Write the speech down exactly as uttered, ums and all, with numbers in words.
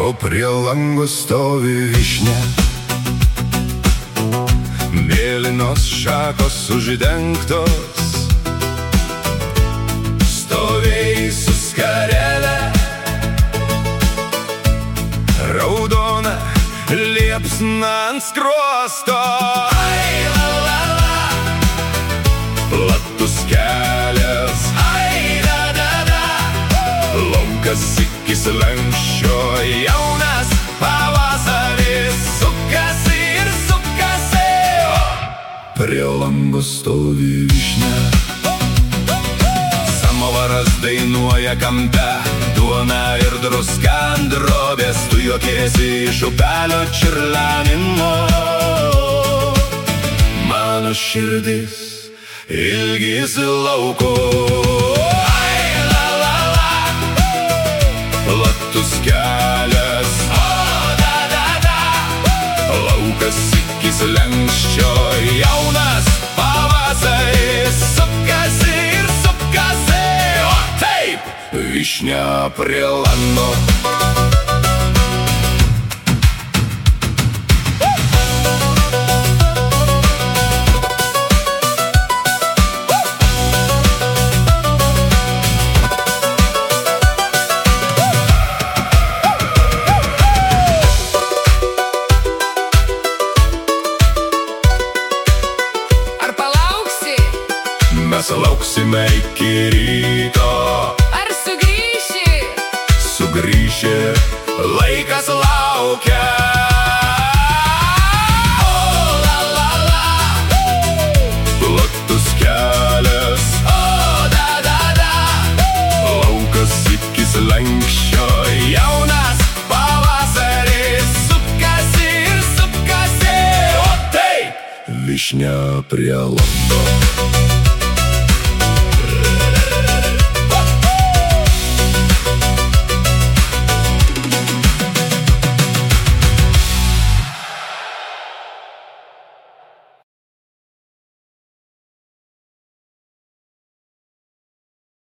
o prie lango stovi vyšnia. Mėlynos šakos uždengtos, stovėjai su skarele, raudona liepsna ant skruosto. Ai, la, la, la. Platus kelias, ai, da, da, da. Laukas iki slenksčio, jaunas pavasaris sukasi ir sukasi. Prie lango stovi vyšnia. Samovaras dainuoja kampe, duona ir druska ant drobės. Tu juokiesi iš upelio čiurlenimo. Mano širdis ilgisi lauko. Ai, la, la, la. Platus kelias, o, da, da, da. Laukas iki slenksčio, jaunas pavasaris sukasi ir sukasi. O taip, vyšnia prie lango. Mes lauksime iki ryto. Ar sugrįši? Sugrįši, laikas laukia. O, la, la, la. Platus kelias, o, da, da, da. Laukas iki slenksčio, jaunas pavasaris sukasi ir sukasi. O taip, vyšnia prie lango.